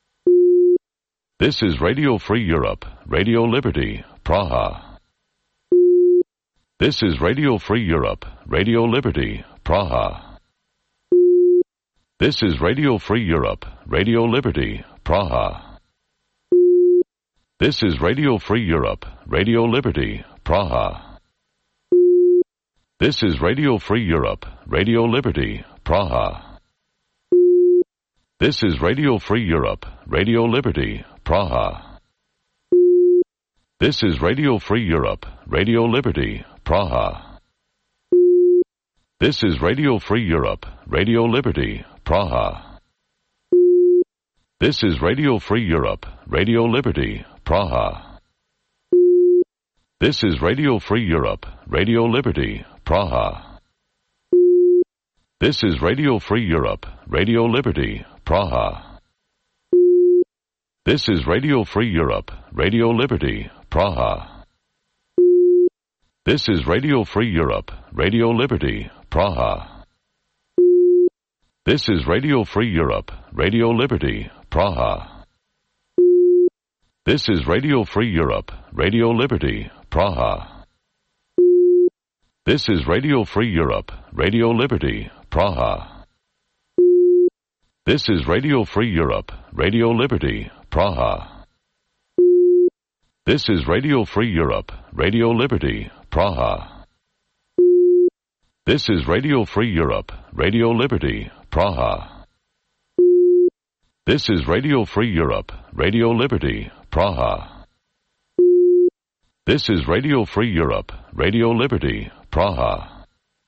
This is Radio Free Europe, Radio Liberty, Praha. This is Radio Free Europe, Radio Liberty, Praha. This is Radio Free Europe, Radio Liberty, Praha. This is Radio Free Europe, Radio Liberty, Praha. This is Radio Free Europe, Radio Liberty, Praha. This is Radio Free Europe, Radio Liberty, Praha. This is Radio Free Europe, Radio Liberty, Praha. This is Radio Free Europe, Radio Liberty, Praha. This is Radio Free Europe, Radio Liberty, Praha. This is Radio Free Europe, Radio Liberty, Praha. This is Radio Free Europe, Radio Liberty, Praha. This is Radio Free Europe, Radio Liberty, Praha. This is Radio Free Europe, Radio Liberty, Praha. This is Radio Free Europe, Radio Liberty, Praha. This is Radio Free Europe, Radio Liberty, Praha. This is Radio Free Europe, Radio Liberty, Praha. This is Radio Free Europe, Radio Liberty, Praha. This is Radio Free Europe, Radio Liberty, Praha. This is Radio Free Europe, Radio Liberty, Praha. This is Radio Free Europe, Radio Liberty, Praha. This is Radio Free Europe, Radio Liberty, Praha.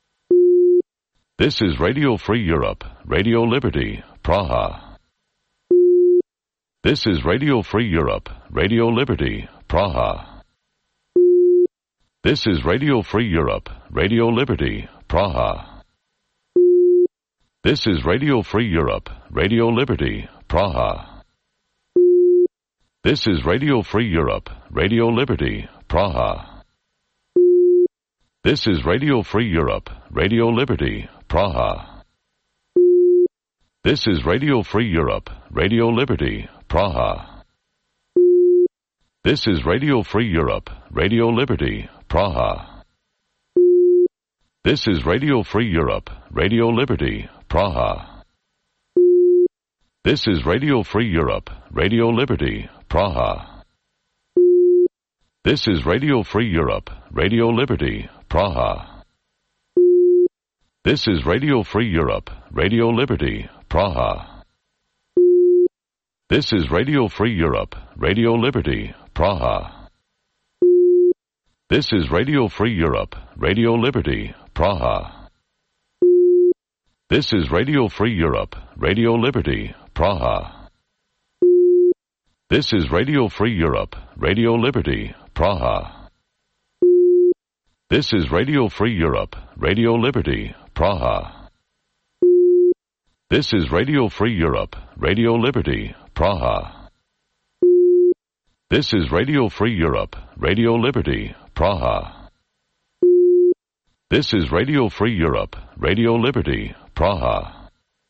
This is Radio Free Europe, Radio Liberty, Praha. This is Radio Free Europe, Radio Liberty, Praha. This is Radio Free Europe, Radio Liberty, Praha. This is Radio Free Europe, Radio Liberty, Praha. This is Radio Free Europe, Radio Liberty, Praha. This is Radio Free Europe, Radio Liberty, Praha. This is Radio Free Europe, Radio Liberty, Praha. This is Radio Free Europe, Radio Liberty, Praha. This is Radio Free Europe, Radio Liberty, Praha. This is Radio Free Europe, Radio Liberty, Praha. This is Radio Free Europe, Radio Liberty, Praha. This is Radio Free Europe, Radio Liberty, Praha. This is Radio Free Europe, Radio Liberty, Praha. This is Radio Free Europe, Radio Liberty, Praha. This is Radio Free Europe, Radio Liberty, Praha. This is Radio Free Europe, Radio Liberty, Praha. This is Radio Free Europe, Radio Liberty, Praha. This is Radio Free Europe, Radio Liberty, Praha. This is Radio Free Europe, Radio Liberty, Praha. This is Radio Free Europe, Radio Liberty, Praha.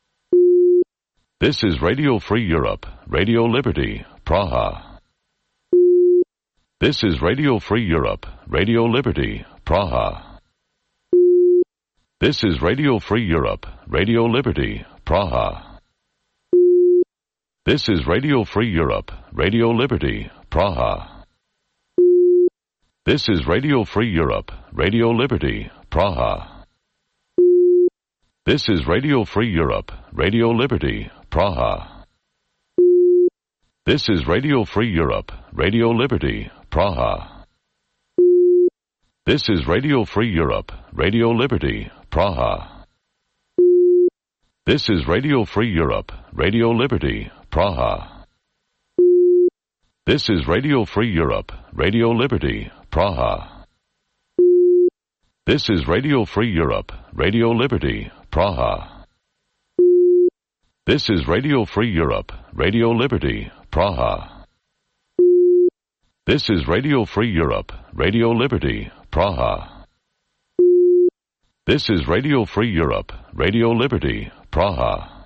This is Radio Free Europe, Radio Liberty, Praha. This is Radio Free Europe, Radio Liberty, Praha. This is Radio Free Europe, Radio Liberty, Praha. This is Radio Free Europe, Radio Liberty, Praha. This is Radio Free Europe, Radio Liberty, Praha. This is Radio Free Europe, Radio Liberty, Praha. This is Radio Free Europe, Radio Liberty, Praha. This is Radio Free Europe, Radio Liberty, Praha. This is Radio Free Europe, Radio Liberty, Praha. This is Radio Free Europe, Radio Liberty, Praha. This is Radio Free Europe, Radio Liberty, Praha. This is Radio Free Europe, Radio Liberty, Praha. This is Radio Free Europe, Radio Liberty, Praha. This is Radio Free Europe, Radio Liberty, Praha.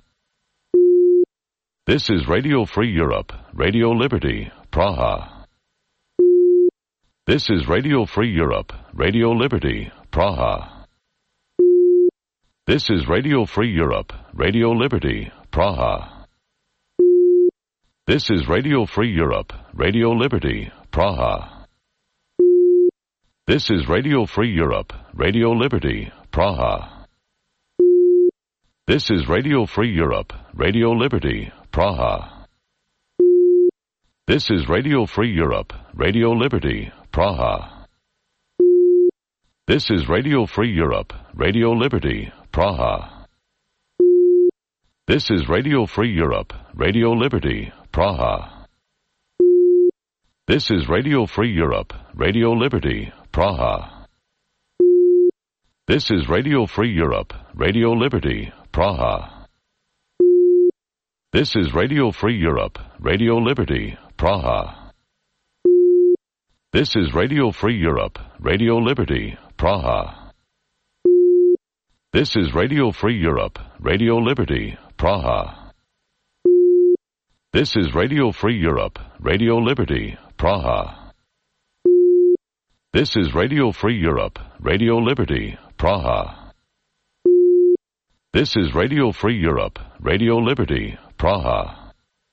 This is Radio Free Europe, Radio Liberty, Praha. This is Radio Free Europe, Radio Liberty, Praha. This is Radio Free Europe, Radio Liberty, Praha. This is Radio Free Europe, Radio Liberty, Praha. This is Radio Free Europe, Radio Liberty, Praha. This is Radio Free Europe, Radio Liberty, Praha. This is Radio Free Europe, Radio Liberty, Praha. This is Radio Free Europe, Radio Liberty, Praha. This is Radio Free Europe, Radio Liberty, Praha. This is Radio Free Europe, Radio Liberty, Praha. This is Radio Free Europe, Radio Liberty, Praha. This is Radio Free Europe, Radio Liberty, Praha. This is Radio Free Europe, Radio Liberty, Praha. This is Radio Free Europe, Radio Liberty, Praha. This is Radio Free Europe, Radio Liberty, Praha. This is Radio Free Europe, Radio Liberty, Praha. This is Radio Free Europe, Radio Liberty, Praha.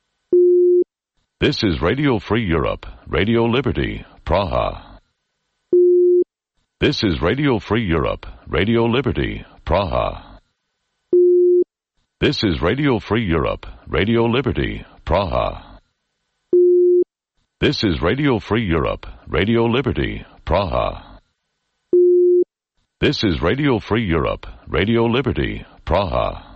This is Radio Free Europe, Radio Liberty, Praha. This is Radio Free Europe, Radio Liberty, Praha. This is Radio Free Europe, Radio Liberty, Praha. This is Radio Free Europe, Radio Liberty, Praha. This is Radio Free Europe, Radio Liberty, Praha.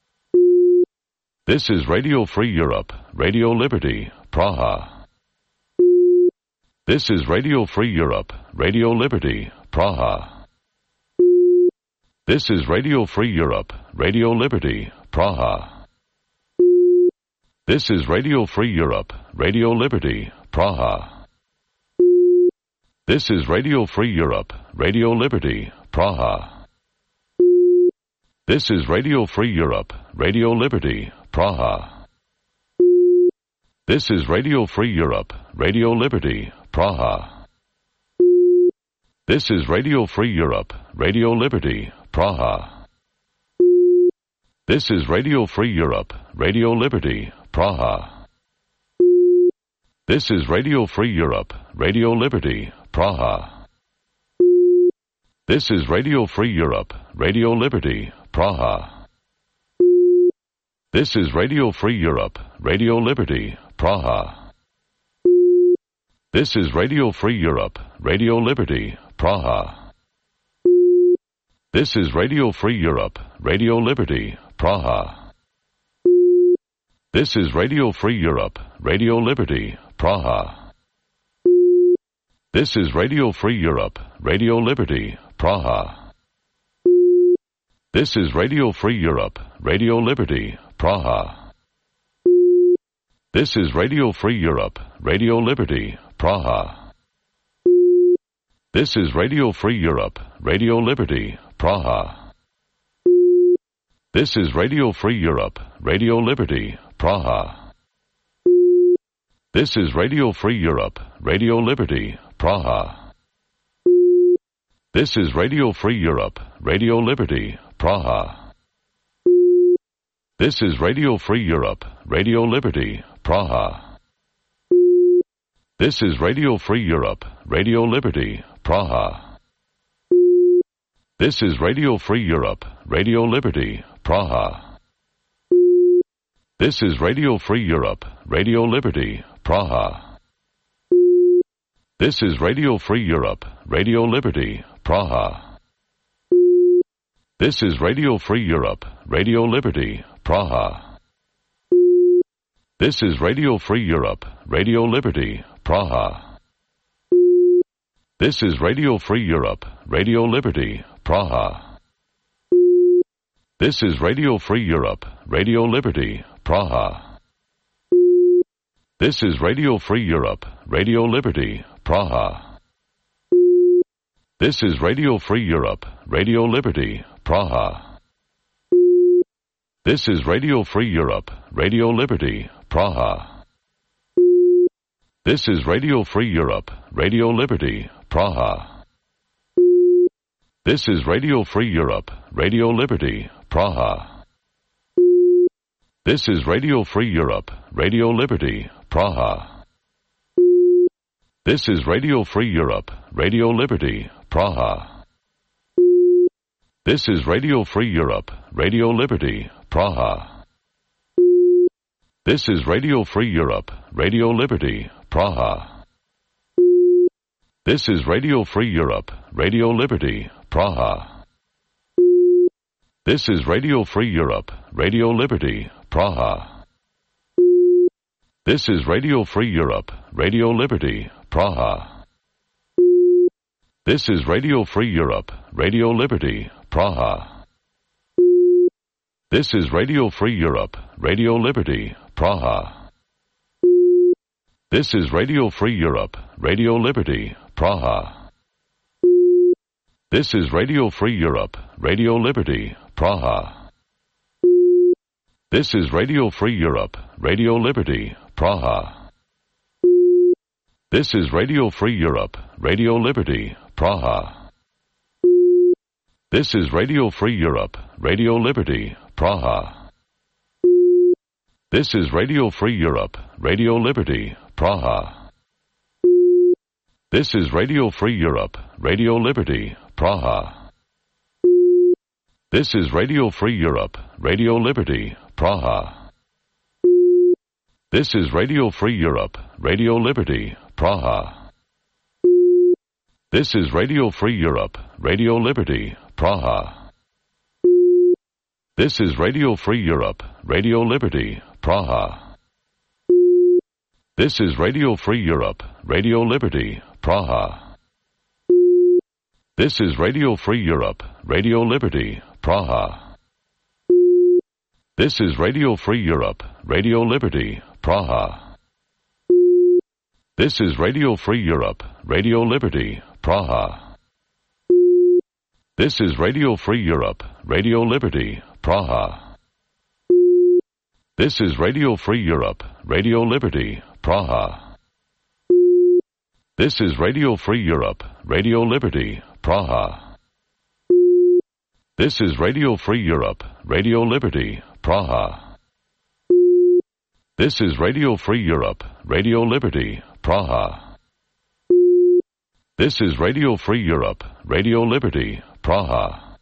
This is Radio Free Europe, Radio Liberty, Praha. This is Radio Free Europe, Radio Liberty, Praha. This is Radio Free Europe, Radio Liberty, Praha. This is Radio Free Europe, Radio Liberty, Praha. This is Radio Free Europe, Radio Liberty, Praha. This is Radio Free Europe, Radio Liberty, Praha. This is Radio Free Europe, Radio Liberty, Praha. This is Radio Free Europe, Radio Liberty, Praha. This is Radio Free Europe, Radio Liberty, Praha. This is Radio Free Europe, Radio Liberty, Praha. This is Radio Free Europe, Radio Liberty, Praha. This is Radio Free Europe, Radio Liberty, Praha. This is Radio Free Europe, Radio Liberty, Praha. This is Radio Free Europe, Radio Liberty, Praha. This is Radio Free Europe, Radio Liberty, Praha. This is Radio Free Europe, Radio Liberty, Praha. This is Radio Free Europe, Radio Liberty, Praha. This is Radio Free Europe, Radio Liberty, Praha. This is Radio Free Europe, Radio Liberty, Praha. This is Radio Free Europe, Radio Liberty, Praha. This is Radio Free Europe, Radio Liberty, Praha. This is Radio Free Europe, Radio Liberty, Praha. This is Radio Free Europe, Radio Liberty, Praha. This is Radio Free Europe, Radio Liberty, Praha. This is Radio Free Europe, Radio Liberty, Praha. This is Radio Free Europe, Radio Liberty, Praha. This is Radio Free Europe, Radio Liberty, Praha. This is Radio Free Europe, Radio Liberty, Praha. This is Radio Free Europe, Radio Liberty, Praha. This is Radio Free Europe, Radio Liberty, Praha. This is Radio Free Europe, Radio Liberty, Praha. This is Radio Free Europe, Radio Liberty, Praha. This is Radio Free Europe, Radio Liberty, Praha. This is Radio Free Europe, Radio Liberty, Praha. This is Radio Free Europe, Radio Liberty, Praha. This is Radio Free Europe, Radio Liberty, Praha. This is Radio Free Europe, Radio Liberty, Praha. This is Radio Free Europe, Radio Liberty, Praha. This is Radio Free Europe, Radio Liberty, Praha. This is Radio Free Europe, Radio Liberty, Praha. This is Radio Free Europe, Radio Liberty, Praha. This is Radio Free Europe, Radio Liberty, Praha. This is Radio Free Europe, Radio Liberty, Praha. This is Radio Free Europe, Radio Liberty, Praha. This is Radio Free Europe, Radio Liberty, Praha. This is Radio Free Europe, Radio Liberty, Praha. This is Radio Free Europe, Radio Liberty, Praha. This is Radio Free Europe, Radio Liberty, Praha. This is Radio Free Europe, Radio Liberty, Praha. This is Radio Free Europe, Radio Liberty, Praha. This is Radio Free Europe, Radio Liberty, Praha. This is Radio Free Europe, Radio Liberty, Praha. This is Radio Free Europe, Radio Liberty, Praha. This is Radio Free Europe, Radio Liberty, Praha. This is Radio Free Europe, Radio Liberty, Praha. This is Radio Free Europe, Radio Liberty, Praha. This is Radio Free Europe, Radio Liberty, Praha. This is Radio Free Europe, Radio Liberty, Praha. This is Radio Free Europe, Radio Liberty, Praha. This is Radio Free Europe, Radio Liberty, Praha. This is Radio Free Europe, Radio Liberty, Praha. This is Radio Free Europe, Radio Liberty, Praha. This is Radio Free Europe, Radio Liberty, Praha. This is Radio Free Europe, Radio Liberty, Praha. This is Radio Free Europe, Radio Liberty, Praha. This is Radio Free Europe, Radio Liberty, Praha.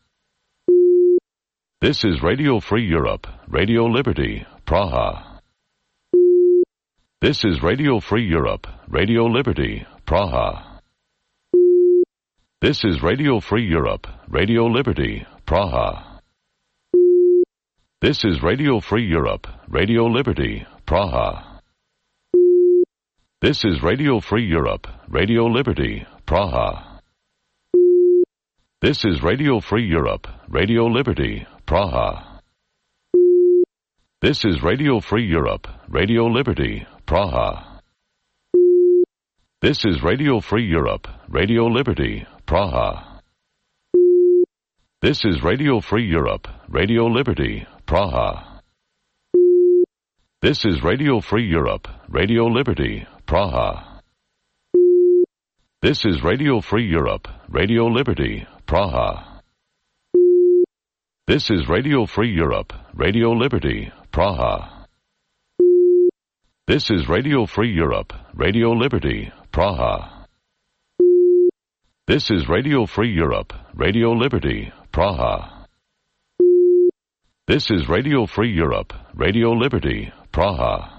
This is Radio Free Europe, Radio Liberty, Praha. This is Radio Free Europe, Radio Liberty, Praha. This is Radio Free Europe, Radio Liberty, Praha. This is Radio Free Europe, Radio Liberty, Praha. This is Radio Free Europe, Radio Liberty, Praha. This is Radio Free Europe, Radio Liberty, Praha. This is Radio Free Europe, Radio Liberty, Praha. This is Radio Free Europe, Radio Liberty, Praha. This is Radio Free Europe, Radio Liberty, Praha. This is Radio Free Europe, Radio Liberty, Praha. This is Radio Free Europe, Radio Liberty, Praha. This is Radio Free Europe, Radio Liberty, Praha. This is Radio Free Europe, Radio Liberty, Praha. This is Radio Free Europe, Radio Liberty, Praha. This is Radio Free Europe, Radio Liberty, Praha.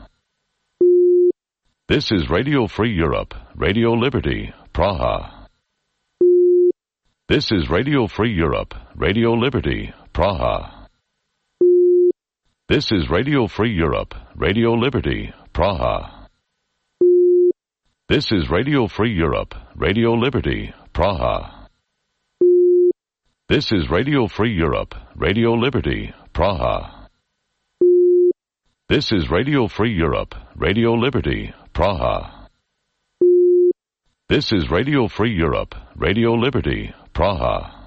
This is Radio Free Europe, Radio Liberty, Praha. This is Radio Free Europe, Radio Liberty, Praha. This is Radio Free Europe, Radio Liberty, Praha. This is Radio Free Europe, Radio Liberty, Praha. This is Radio Free Europe, Radio Liberty, Praha. This is Radio Free Europe, Radio Liberty, Praha. This is Radio Free Europe, Radio Liberty, Praha.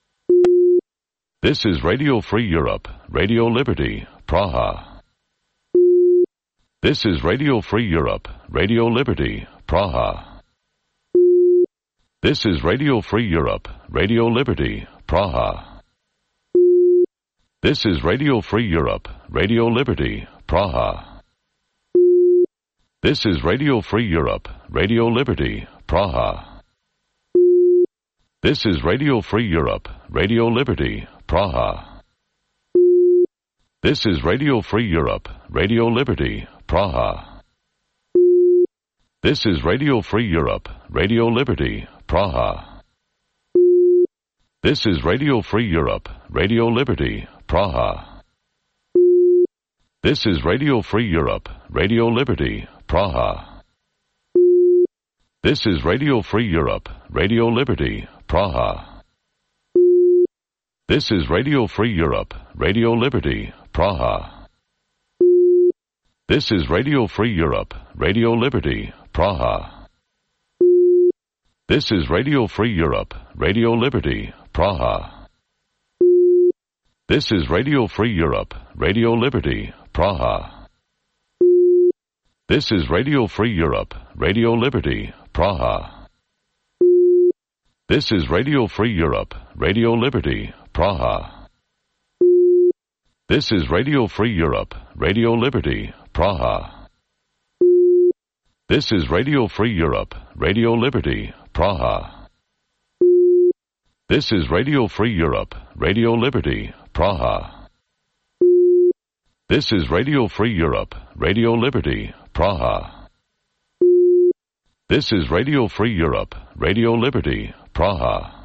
This is Radio Free Europe, Radio Liberty, Praha. This is Radio Free Europe, Radio Liberty, Praha. This is Radio Free Europe, Radio Liberty, Praha. This is Radio Free Europe, Radio Liberty, Praha. This is Radio Free Europe, Radio Liberty, Praha. This is Radio Free Europe, Radio Liberty, Praha. This is Radio Free Europe, Radio Liberty, Praha. This is Radio Free Europe, Radio Liberty, Praha. This is Radio Free Europe, Radio Liberty, Praha. This is Radio Free Europe, Radio Liberty, Praha. This is Radio Free Europe, Radio Liberty, Praha. This is Radio Free Europe, Radio Liberty, Praha. This is Radio Free Europe, Radio Liberty, Praha. This is Radio Free Europe, Radio Liberty, Praha. This is Radio Free Europe, Radio Liberty, Praha. This is Radio Free Europe, Radio Liberty, Praha. This is Radio Free Europe, Radio Liberty, Praha. This is Radio Free Europe, Radio Liberty, Praha. This is Radio Free Europe, Radio Liberty, Praha. This is Radio Free Europe, Radio Liberty, Praha. This is Radio Free Europe, Radio Liberty, Praha. This is Radio Free Europe, Radio Liberty, Praha.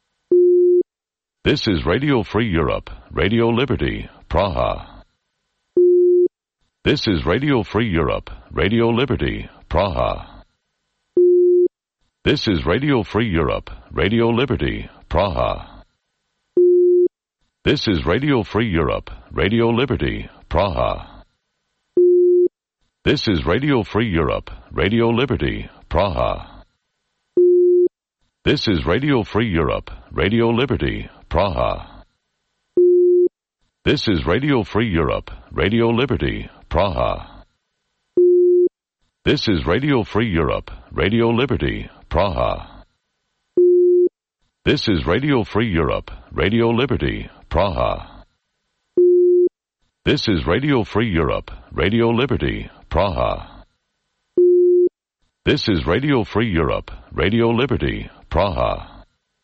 This is Radio Free Europe, Radio Liberty, Praha. This is Radio Free Europe, Radio Liberty, Praha. This is Radio Free Europe, Radio Liberty, Praha. This is Radio Free Europe, Radio Liberty, Praha. This is Radio Free Europe, Radio Liberty, Praha. This is Radio Free Europe, Radio Liberty, Praha. This is Radio Free Europe, Radio Liberty, Praha. This is Radio Free Europe, Radio Liberty, Praha. This is Radio Free Europe, Radio Liberty, Praha. This is Radio Free Europe, Radio Liberty, Praha. This is Radio Free Europe, Radio Liberty, Praha.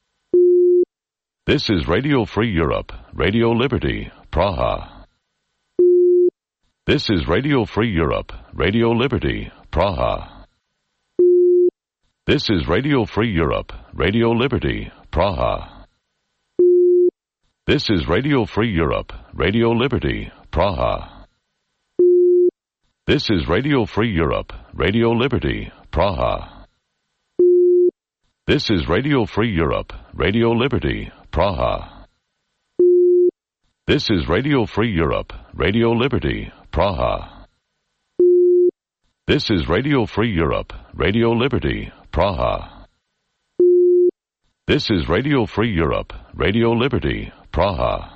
This is Radio Free Europe, Radio Liberty, Praha. This is Radio Free Europe, Radio Liberty, Praha. This is Radio Free Europe, Radio Liberty, Praha. This is Radio Free Europe, Radio Liberty, Praha. This is Radio Free Europe, Radio Liberty, Praha. This is Radio Free Europe, Radio Liberty, Praha. This is Radio Free Europe, Radio Liberty, Praha. This is Radio Free Europe, Radio Liberty, Praha. This is Radio Free Europe, Radio Liberty, Praha.